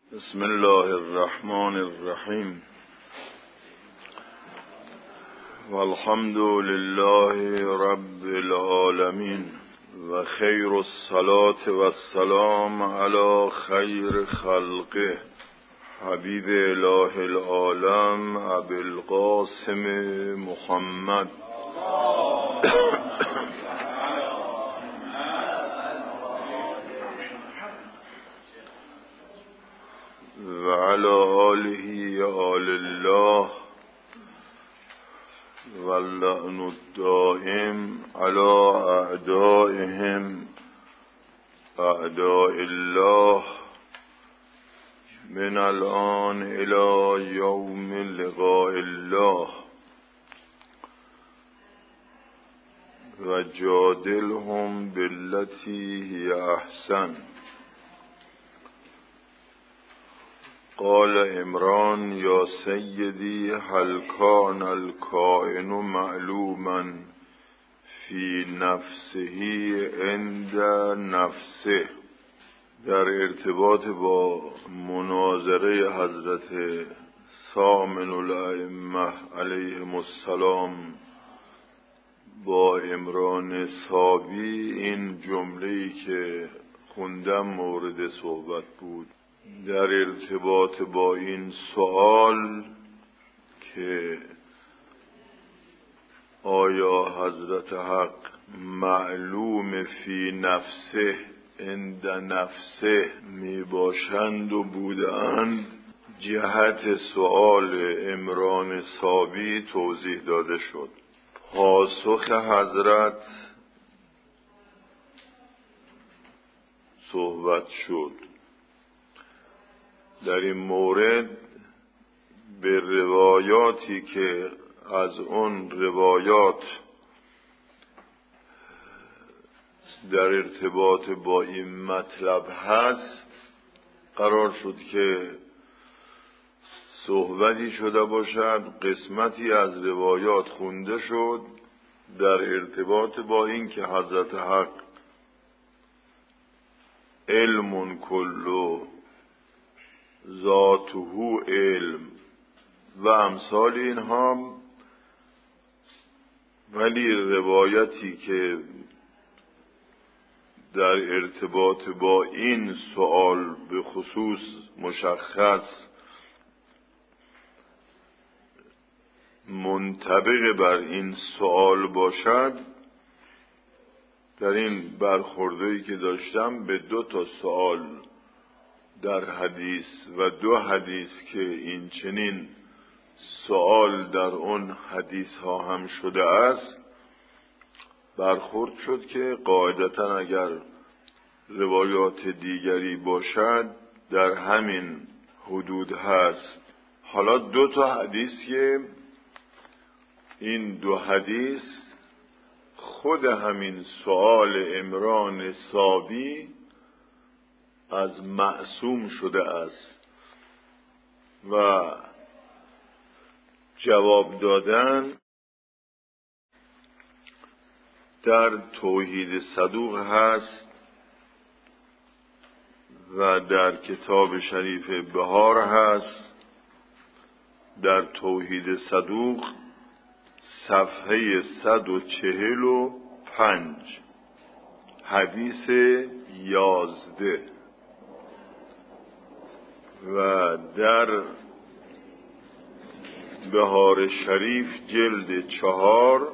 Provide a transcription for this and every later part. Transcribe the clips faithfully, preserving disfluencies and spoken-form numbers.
بسم الله الرحمن الرحیم والحمد لله رب العالمین و خیر الصلاة و السلام علی خیر خلقه حبیب اله العالم ابی القاسم محمد و علی آله آل الله و اللعن الدائم علی اعدائهم اعداء الله من الآن الى یوم لقاء الله و جادلهم بالتی هی احسن. قال عمران یا سیدی هل کان الکائن معلوما فی نفسه عند نفسه. در ارتباط با مناظره حضرت ثامن الائمه علیهم السلام با عمران صابی، این جمله‌ای که خوندم مورد صحبت بود. در ارتباط با این سوال که آیا حضرت حق معلوم فی نفسه عند نفسه می باشند و بودند، جهت سوال عمران صابی توضیح داده شد. پاسخ حضرت صحبت شد. در این مورد به روایاتی که از اون روایات در ارتباط با این مطلب هست قرار شد که صحبتی شده باشد. قسمتی از روایات خونده شد در ارتباط با این که حضرت حق علم کلو ذاته علم و امثال اینها، ولی روایتی که در ارتباط با این سوال به خصوص مشخص منطبق بر این سوال باشد، در این برخوردی که داشتم به دو تا سوال در حدیث و دو حدیث که این چنین سوال در اون حدیث ها هم شده است برخورد شد که قاعدتا اگر روایات دیگری باشد در همین حدود هست. حالا دو تا حدیث که این دو حدیث خود همین سوال عمران صابی از معصوم شده است و جواب دادن در توحید صدوق هست و در کتاب شریف بهار هست. در توحید صدوق صفحه صد و چهل و پنج حدیث یازده و در بهار شریف جلد چهار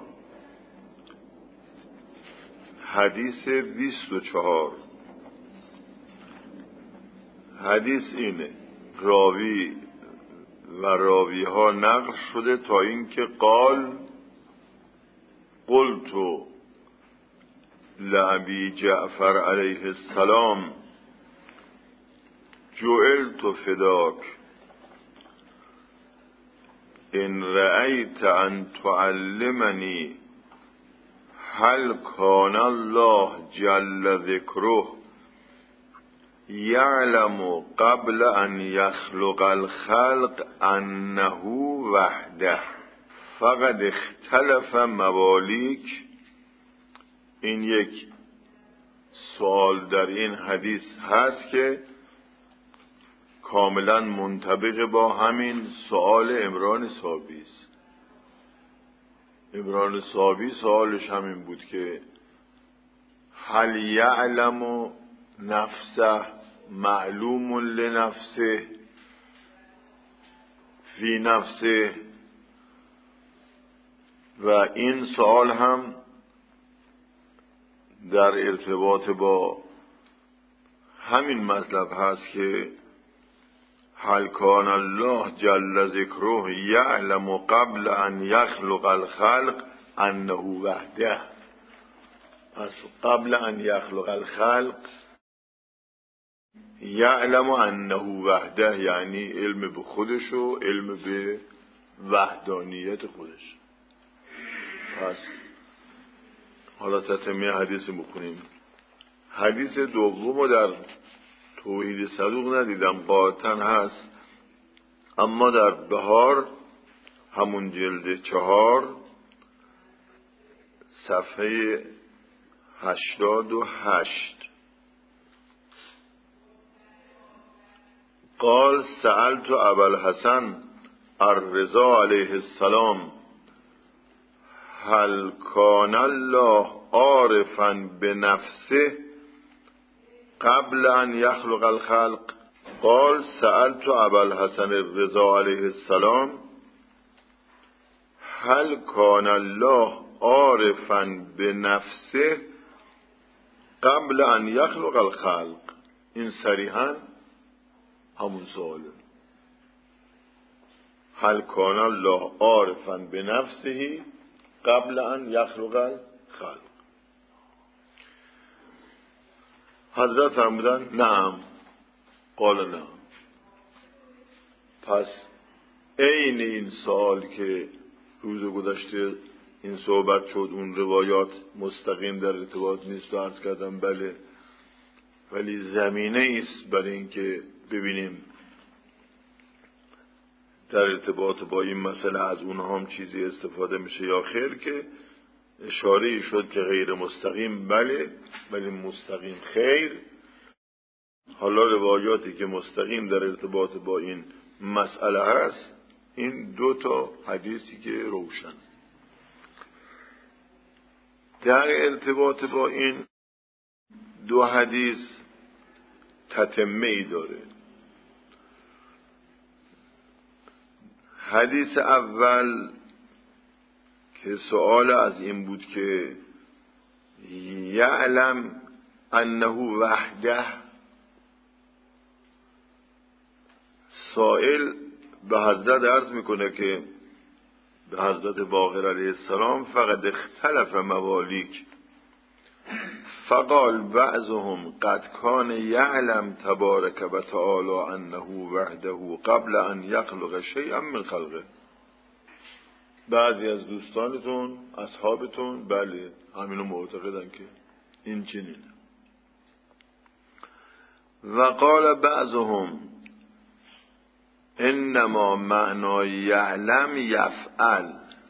حدیث بیست و چهار. حدیث اینه، راوی و راوی ها نقل شده تا اینکه قال قلت لأبی جعفر علیه السلام جعلت فداک ان رأیت ان تعلمنی هل کان الله جل ذکره یعلم قبل ان یخلق الخلق انه وحده فقد اختلف موالیک. این یک سوال در این حدیث هست که کاملا منطبق با همین سؤال عمران صابی است. عمران صابی سؤالش همین بود که هل یعلم نفسه معلوم لنفسه فی نفسه، و این سوال هم در ارتباط با همین مطلب هست که هل کان الله جل ذکره یعلم قبل ان یخلق الخلق انه وحده. پس قبل ان یخلق الخلق یعلم انه وحده، یعنی علم به خودش و علم به وحدانیت خودش. پس حالا تتمه حدیث بخونیم. حدیث دوم در توحید صدوق ندیدم، قاطعا هست، اما در بهار همون جلد چهار صفحه هشتاد و هشت قال سألت ابا الحسن الرضا علیه السلام هل کان الله عارفا بنفسه قبل ان یخلق الخلق. قال سألت ابا الحسن الرضا علیه السلام هل کان الله عارفا بنفسه قبل ان یخلق الخلق. این صریحاً همون سواله. هل کان الله عارفا بنفسه قبل ان یخلق الخلق. حضرت فرمودن نعم. قال نعم. پس عین این سوال که روز گذشته این صحبت شد، اون روایات مستقیم در ارتباط نیست و عرض کردم بله، ولی زمینه است برای اینکه ببینیم در ارتباط با این مسئله از اونها هم چیزی استفاده میشه یا خیر، که اشاره شد که غیر مستقیم بله ولی مستقیم خیر. حالا روایاتی که مستقیم در ارتباط با این مسئله هست، این دو تا حدیثی که روشن در ارتباط با این دو حدیث تتمه ای داره. حدیث اول که سوال از این بود که یعلم انه وحده، سائل به حضرت عرض میکنه که به حضرت باقر علیه السلام فقد اختلف موالیک فقال بعضهم قد کان یعلم تبارک و تعالی انه وحده قبل ان یخلق شیئا من خلقه. بعضی از دوستانتون اصحابتون بله همینو معتقدن که این چنینه. و قال بعضهم انما معنای یعلم یفعل.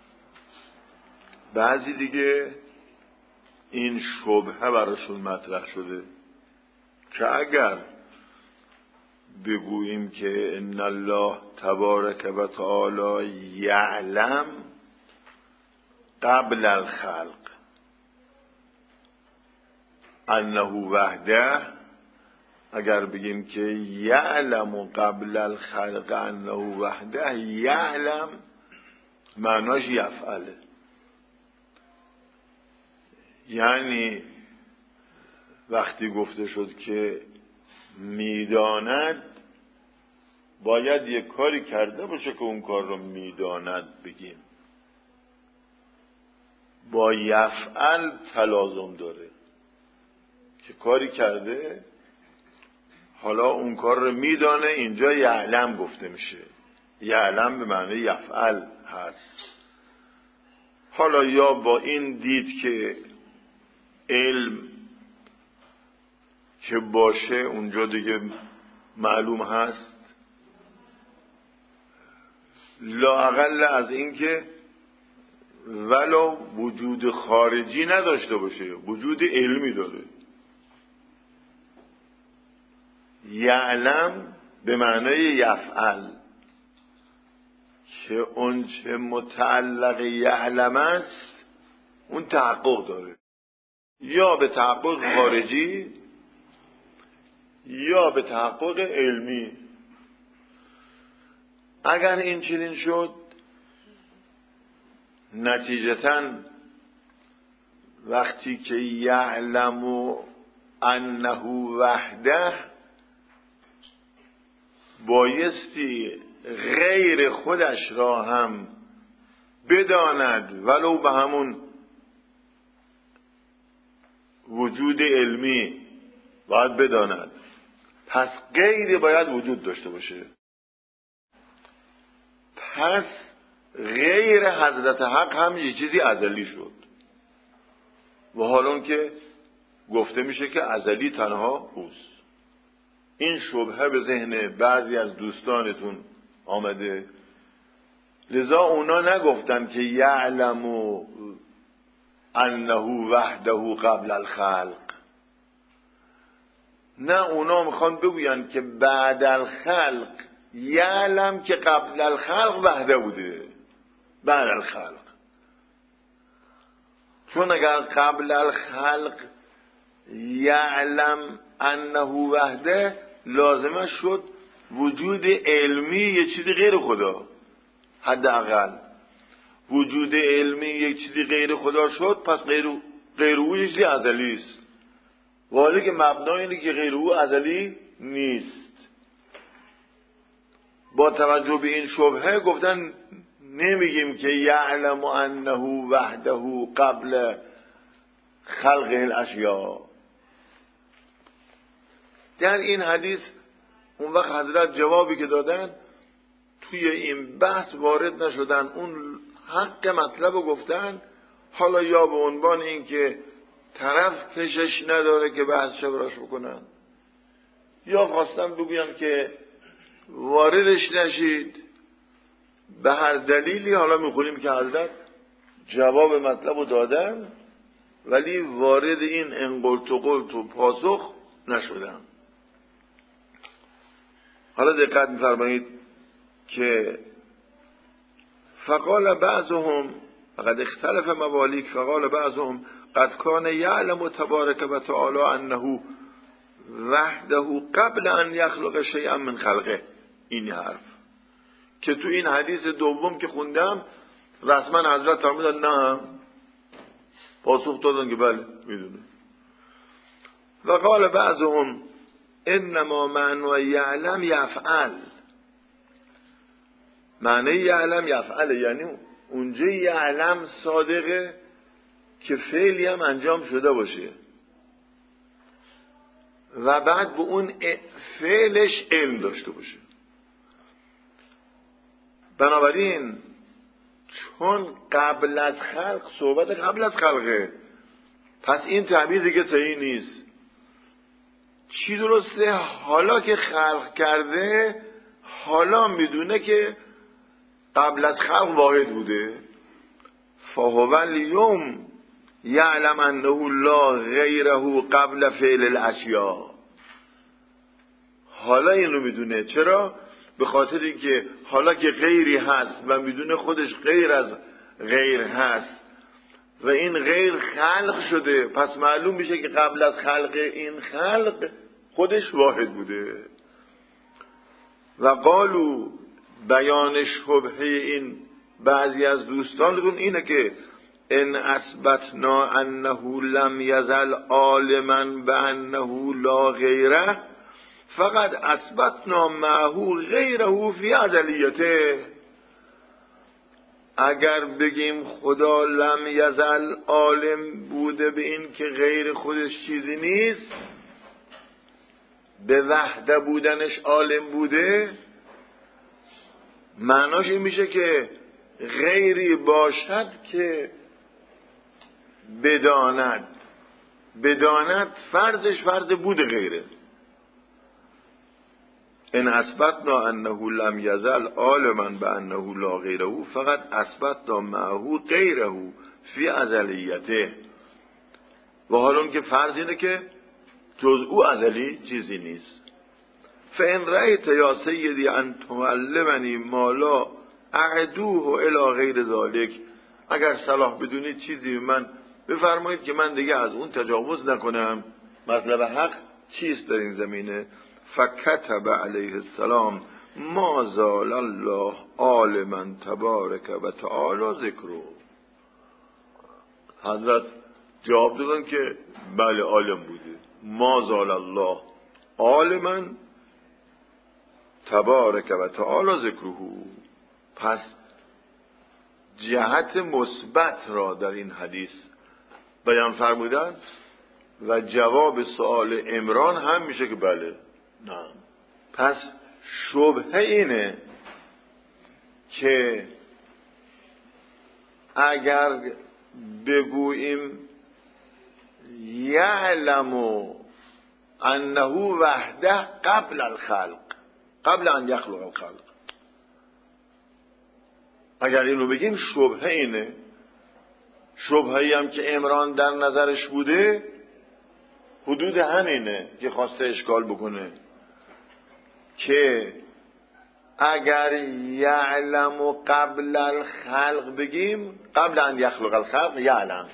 بعضی دیگه این شبهه براشون مطرح شده که اگر بگوییم که ان الله تبارک و تعالی یعلم قبل الخلق انه وحده، اگر بگیم که یعلم قبل الخلق انه وحده، یعلم معناش یفعله، یعنی وقتی گفته شد که میداند باید یک کاری کرده باشه که اون کار رو میداند بگیم. با یفعل تلازم داره که کاری کرده، حالا اون کار رو میدانه، اینجا یعلم گفته میشه. یعلم به معنی یفعل هست. حالا یا با این دید که علم که باشه اونجا دیگه معلوم هست، لااقل از این که ولو وجود خارجی نداشته باشه، وجود علمی داره. یعلم به معنای یفعل که اون چه متعلق یعلم است اون تحقق داره، یا به تحقق خارجی یا به تحقق علمی. اگر این چنین شد نتیجتاً وقتی که یعلم انه وحده بایستی غیر خودش را هم بداند، ولو به همون وجود علمی باید بداند. پس غیری باید وجود داشته باشه. پس غیر حضرت حق هم یه چیزی ازلی شد و حالا که گفته میشه که ازلی تنها اوست. این شبهه به ذهن بعضی از دوستانتون آمده، لذا اونا نگفتن که یعلم انه وحده قبل الخلق، نه، اونا میخوان بگوین که بعد الخلق یعلم که قبل الخلق وحده بوده. بعد الخلق، چون اگر قبل الخلق یعلم انه وحده لازمه شد وجود علمی یه چیزی غیر خدا، حداقل وجود علمی یک چیزی غیر خدا شد، پس غیر غیر او یه چیزی ازلی است. ولی که مبنای اینه که غیر او ازلی نیست. با توجه به این شبهه گفتن نمیگیم که یعلم انه وحده قبل خلق الاشیاء. در این حدیث اون وقت حضرت جوابی که دادن توی این بحث وارد نشدن، اون حق مطلب رو گفتن، حالا یا به عنوان این که طرف کشش نداره که بحث شبراش بکنن، یا خواستم بگویم که واردش نشید. به هر دلیلی حالا میخونیم که حضرت جواب مطلب رو دادن ولی وارد این انقلت و قلت و پاسخ نشدن. حالا دقت می‌فرمایید که فقال بعضهم فقد اختلف موالیک فقال بعضهم قد کان یعلم تبارک و تعالی انه وحده قبل ان یخلق شیئا من خلقه. این حرف که تو این حدیث دوم که خوندم رسما حضرت فرمودن نه، پاسخ دادن که بله میدونه. وقال بعضهم انما معنی یعلم یفعل، معنی یعلم یفعل یعنی اونجا یعلم صادقه که فعلی هم انجام شده باشه و بعد به اون فعلش علم داشته باشه. بنابراین چون قبل از خلق، صحبت قبل از خلقه، پس این تعبیر دیگه صحیح نیست. چی درسته؟ حالا که خلق کرده حالا میدونه که قبل از خلق واحد بوده. فهو الیوم یعلم انه لا غیره قبل فعل الاشیاء. حالا اینو میدونه. چرا؟ به خاطر اینکه حالا که غیری هست و میدونه خودش غیر از غیر هست و این غیر خلق شده، پس معلوم میشه که قبل از خلق این خلق خودش واحد بوده. و قالو بیان شبهه این بعضی از دوستان اینه که ان اثبتنا انه لم یزل عالما بانه لا غیره فقط اثبتنا معه غیره فی ازلیته. اگر بگیم خدا لم یزل عالم بوده به این که غیر خودش چیزی نیست، به وحده بودنش عالم بوده، معناش این میشه که غیری باشد که بداند. بداند فرضش فرض بود غیره. ان اثبتنا انه لم یزل عالما بانه لا غیره فقط اثبتنا معه غیره فی ازلیته. و حالا که فرض اینه که جز او ازلی چیزی نیست. فان رأیت یا سیدی ان تعلمنی ما لا اعدوه الی غیر ذلک، اگر صلاح بدونید چیزی من بفرمایید که من دیگه از اون تجاوز نکنم. مطلب حق چیست در این زمینه؟ فکتب علیه السلام ما زال الله عالما تبارک و تعالی ذکره. حضرت جواب دادن که بله عالم بوده. ما زال الله عالما تبارک و تعالی ذکره. پس جهت مثبت را در این حدیث بیان فرمودن و جواب سؤال عمران هم میشه که بله. نه. پس شبهه اینه که اگر بگوییم یعلم انه وحده قبل الخلق قبل ان یخلق الخلق، اگر اینو بگیم شبهه اینه. شبهه‌ای هم که عمران در نظرش بوده حدود همینه که خواسته اشکال بکنه که اگر یعلم قبل الخلق بگیم قبل ان یخلق الخلق یعلم،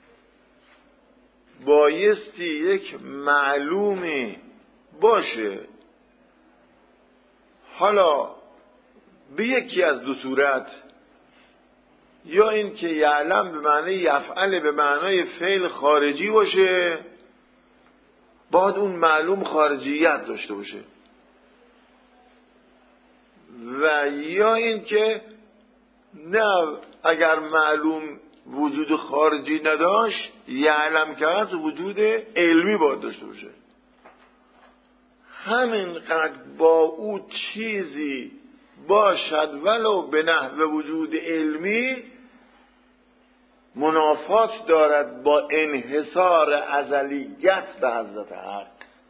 بایستی یک معلومی باشه. حالا به یکی از دو صورت، یا این که یعلم به معنی یفعل به معنای فعل خارجی باشه، باید اون معلوم خارجیت داشته باشه، و یا این که نه اگر معلوم وجود خارجی نداشت یعلم که از وجود علمی باید داشته باشه. همینقدر با او چیزی باشد ولو به نحو وجود علمی منافات دارد با انحصار ازلیت به حضرت حق.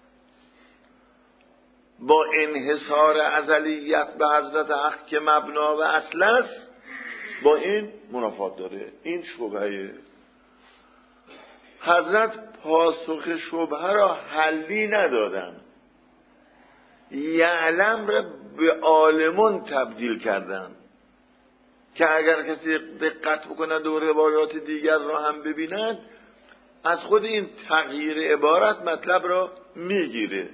با انحصار ازلیت به حضرت حق که مبنا و اصل است، با این منافات داره. این شبهه. حضرت پاسخ شبهه را حلی ندادن، یعلم را به عالمون تبدیل کردن که اگر کسی دقت بکنه و روایات دیگر را هم ببیند از خود این تغییر عبارت مطلب را میگیره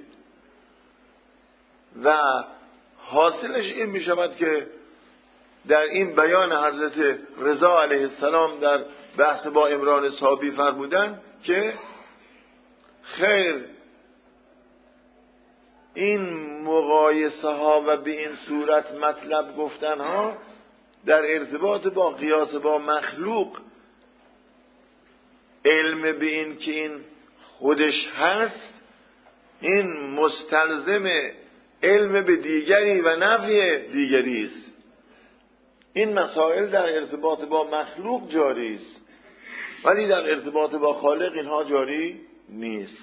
و حاصلش این میشود که در این بیان حضرت رضا علیه السلام در بحث با عمران صابی فرمودن که خیر این مقایسه ها و به این صورت مطلب گفتن ها در ارتباط با قیاس با مخلوق علم به این که این خودش هست، این مستلزم علم به دیگری و نفی دیگری است. این مسائل در ارتباط با مخلوق جاری است ولی در ارتباط با خالق اینها جاری نیست.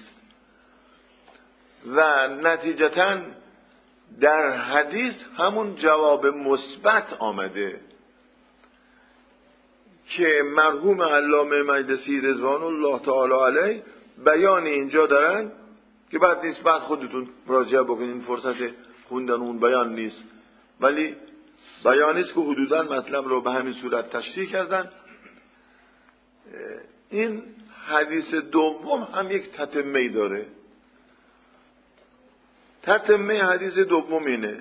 و نتیجتاً در حدیث همون جواب مثبت آمده که مرحوم علامه مجلسی رضوان الله تعالی علیه بیان اینجا دارن که بعد نیست بعد خودتون مراجعه بکنین، فرصت خوندن اون بیان نیست، ولی بیانی است که حدوداً مطلب رو به همین صورت تشریح کردن. این حدیث دوم هم یک تتمه داره. تتمه حدیث دوم اینه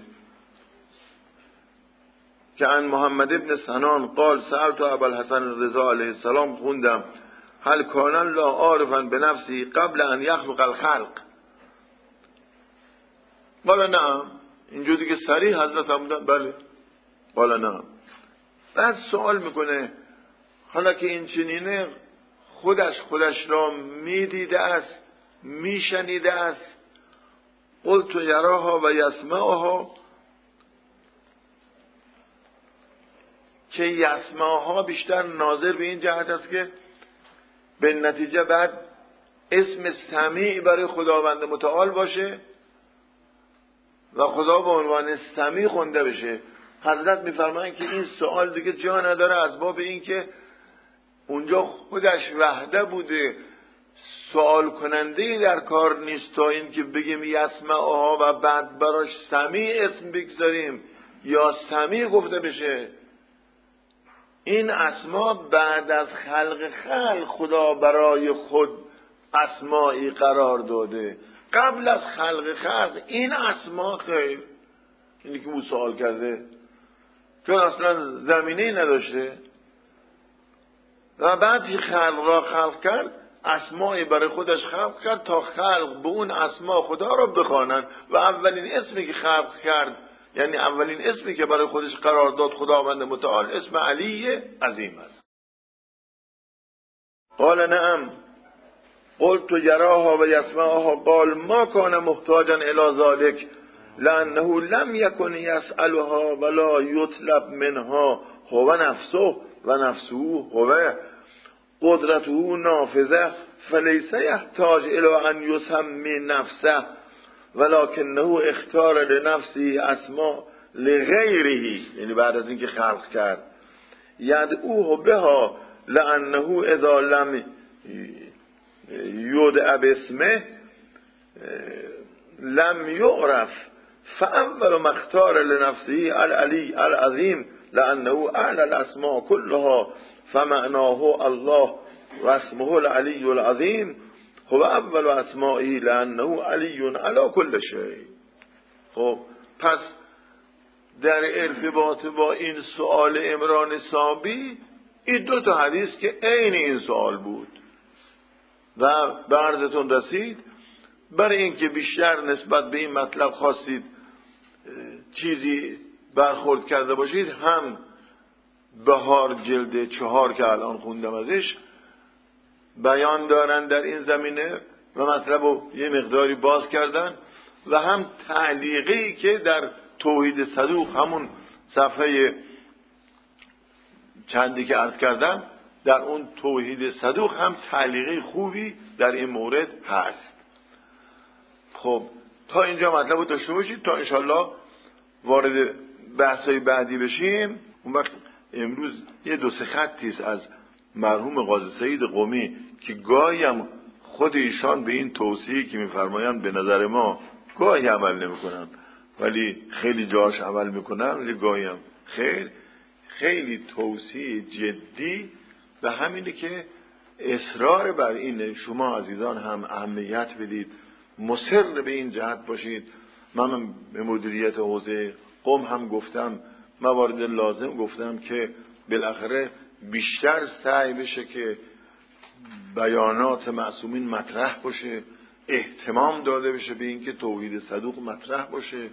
که عن محمد ابن سنان قال سألت ابوالحسن رضا علیه السلام خوندم هل کان الله عارفا بنفسی قبل ان یخلق الخلق؟ قال نعم. اینجوری که صریح حضرت هم بودن بله. قال نعم. بعد سوال میکنه حالا که این چنینه خودش خودش را میدیده است میشنیده است؟ قلت یراها و یسمعها، که یسمعها بیشتر ناظر به این جهت است که به نتیجه بعد اسم سمیع برای خداوند متعال باشه و خدا به عنوان سمیع خونده بشه. حضرت میفرمایند که این سوال دیگه جا نداره از باب این که اونجا خودش وحده بوده، سوال کننده در کار نیست تا این که بگیم یسمعها و بعد براش سمیع اسم بگذاریم یا سمیع گفته بشه. این اسما بعد از خلق خلق خدا برای خود اسمایی قرار داده. قبل از خلق خلق این اسما خیر، اینی که او سوال کرده، چون اصلا زمینه‌ای نداشته و بعدی خلق را خلق کرد، اسمایی برای خودش خلق کرد تا خلق به اون اسما خدا را بخوانند و اولین اسمی که خلق کرد، یعنی اولین اسمی که برای خودش قرار داد خداوند متعال، اسم علی عظیم است. قال نعم قلت یراها و یسمعها قال ما کان محتاجا الی ذلک لانه لم یکن یسألها ولا یطلب منها هو نفسه و نفسه هو قدرته نافذه فلیس یحتاج الی ان یسمی نفسه ولکنه اختار لنفسه اسماء لغیره، یعنی بعد از اینکه خلق کرد، یدعوه بها لانه اذا لم یدع باسمه لم یعرف فاول ما اختار لنفسه العلی العظیم لانه اعلی الاسماء كلها فمعناه الله و اسمه العلی العظیم هو اول اسمائه لانه علی علی کل شیء. خب پس در ارتباط با این سؤال عمران صابی این دو تا حدیث که عین این سؤال بود و به عرضتون رسید، برای اینکه بیشتر نسبت به این مطلب خواستید چیزی برخورد کرده باشید، هم بهار جلد چهار که الان خوندم ازش بیان دارن در این زمینه و مطلب رو یه مقداری باز کردن، و هم تعلیقی که در توحید صدوق همون صفحه چندی که عرض کردم در اون توحید صدوق هم تعلیقی خوبی در این مورد هست. خب تا اینجا مطلب رو داشته باشید تا انشالله وارد بحثای بعدی بشیم. اون وقت امروز یه دو سه خطیست از مرحوم قاضی سعید قمی که گاهی هم خود ایشان به این توصیه که میفرمایند به نظر ما گاهی عمل نمیکنن ولی خیلی جاش عمل میکنن، ولی گاهی هم خیر خیلی توصیه جدی و همینه که اصرار بر این شما عزیزان هم اهمیت بدید، مصر به این جهت باشید. من به مدیریت حوزه قم هم گفتم، موارد لازم گفتم که بالاخره بیشتر سعی بشه که بیانات معصومین مطرح باشه، اهتمام داده بشه به اینکه توحید صدوق مطرح باشه،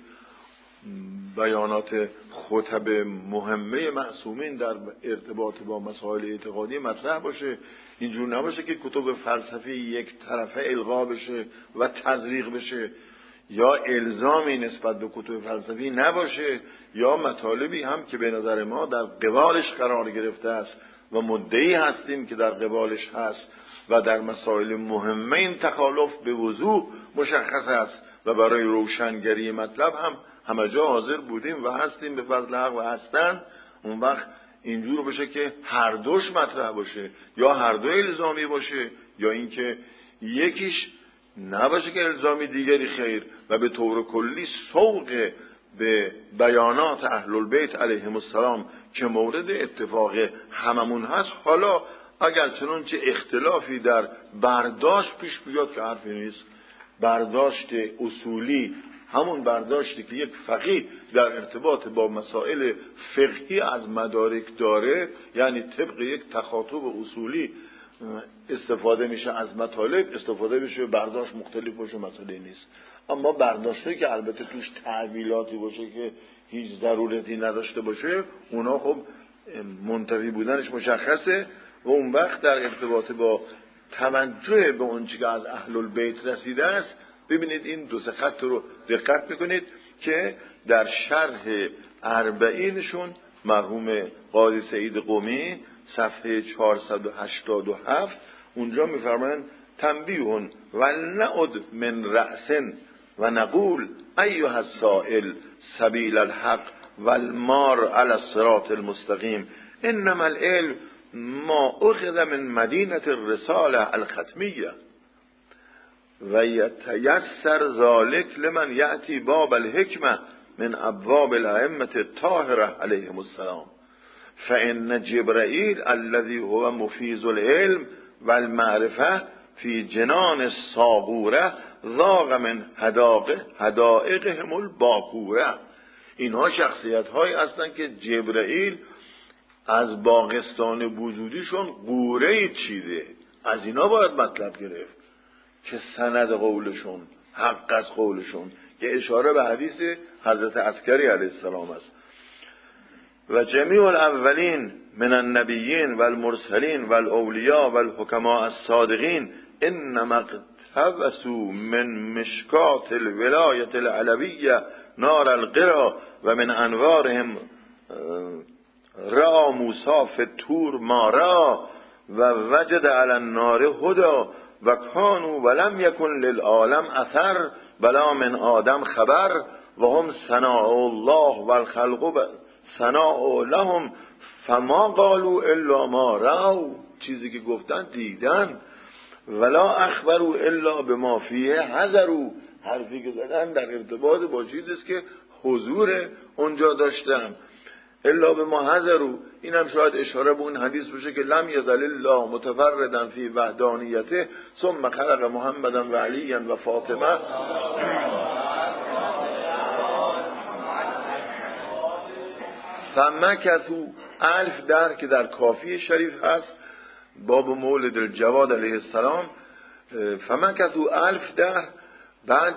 بیانات خطب مهمه معصومین در ارتباط با مسائل اعتقادی مطرح باشه. اینجور نباشه که کتب فلسفی یک طرفه القا بشه و تزریق بشه، یا الزامی نسبت به کتب فلسفی نباشه، یا مطالبی هم که به نظر ما در قبالش قرار گرفته است و مدعی هستیم که در قبالش هست و در مسائل مهمه این تخالف به وضوح مشخص است و برای روشنگری مطلب هم همه جا حاضر بودیم و هستیم به فضل حق و هستن. اون وقت اینجور بشه که هر دوش مطرح باشه، یا هر دو الزامی باشه، یا اینکه یکیش نباشه که الزامی دیگری خیر، و به طور کلی سوق به بیانات اهل البیت علیهم السلام که مورد اتفاق هممون هست. حالا اگر چنانچه اختلافی در برداشت پیش بیاد که حرفی نیست، برداشت اصولی، همون برداشتی که یک فقیه در ارتباط با مسائل فقهی از مدارک داره، یعنی طبق یک تخاطب اصولی استفاده میشه از مطالب، استفاده میشه، برداشت مختلف باشه، مسئله نیست. اما برداشتی که البته توش تعویلاتی باشه که هیچ ضرورتی نداشته باشه، اونا خب منتفی بودنش مشخصه. و اون وقت در ارتباط با توجه به اون چیزی که از اهل البیت رسیده است، ببینید این دو سه خط رو دقت میکنید که در شرح اربعینشون مرحوم قاضی سعید قمی صفحه چهارصد و هشتاد و هفت اونجا میفرمایند تنبیه ولنعد من رأس و نقول ایها السائل سبیل الحق والمار علی الصراط المستقیم انما العلم ما اخذ من مدینه الرساله الختمیه. و یتیسر ذالک لمن یأتی باب الحکمه من ابواب الائمه الطاهره علیهم السلام فان جبرائیل الذي هو مفیض العلم والمعرفه فی جنان الصابوره ذاق من حدائقهم الباکوره. اینها شخصیت هایی هستند که جبرائیل از باغستان وجودیشون قوره چیده. از اینا باید مطلب گرفت که سند قولشون حق از قولشون، که اشاره به حدیث حضرت عسکری علیه السلام است. و جمیع الاولین من النبیین و المرسلین و الاولیاء و الحکماء الصادقین انما اقتبسوا من مشکات الولایت العلویه نار القرا و من انوارهم را موسی فی الطور ما را و وجد علی النار هدا و کانوا ولم یکن للعالم اثر بلا من آدم خبر و هم صناع الله و الخلق صناع لهم فما قالوا الا ما راو، چیزی که گفتن دیدن، ولا اخبروا الا بما فیه حذروا، حرفی که زدن در ارتباط با چیزی است که حضور اونجا داشتن، الا بما حذروا. این هم شاید اشاره به اون حدیث باشه که لم یزل الله متفردا فی وحدانیته ثم خلق محمدا و علی و فاطمه. فمکثوا الف در که در کافی شریف هست باب مولد الجواد علیه السلام، فمکثوا الف در بعد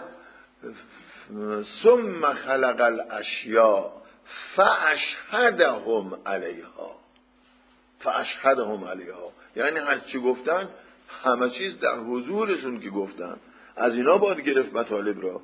ثم خلق الاشیاء فاشهدهم علیها فاشهدهم علیها، یعنی هر چی گفتن همه چیز در حضورشون که گفتن. از اینا باید گرفت مطالب را.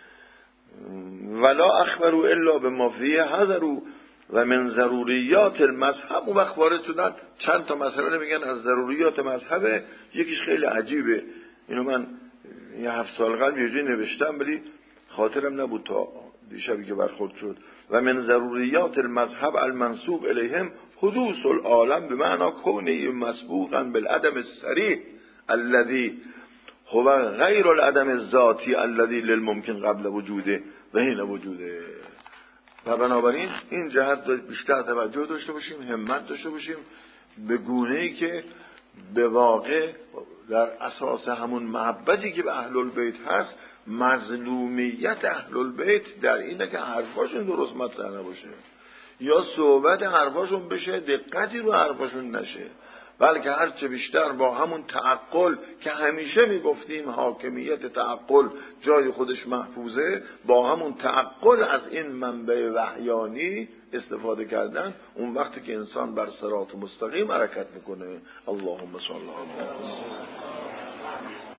ولا اخبروا الا بما فیه حذروا و من ضروریات المذهب. اون وقت وارد شدن چند تا مسئله میگن از ضروریات مذهب. یکیش خیلی عجیبه، اینو من یه هفت سال قبل یه جایی نوشتم ولی خاطرم نبود تا دیشبی که برخورد شد. و من ضروریات المذهب المنسوب الیهم حدوث العالم بمعنی کونه مسبوقا بالعدم الصریح الذي هو غیر العدم الذاتی الذي للممکن قبل وجوده و حین وجوده. و بنابراین این جهت بیشتر توجه داشته باشیم، همت داشته باشیم، به گونه‌ای که به واقع در اساس همون محبتی که به اهل البیت هست، مظلومیت اهل البیت در اینه که حرفاشون درست مطرح نباشه یا صحبت حرفاشون بشه دقتی رو حرفاشون نشه، بلکه هرچه بیشتر با همون تعقل که همیشه میگفتیم حاکمیت تعقل جای خودش محفوظه، با همون تعقل از این منبع وحیانی استفاده کردن، اون وقتی که انسان بر صراط مستقیم حرکت میکنه. اللهم صل علی محمد.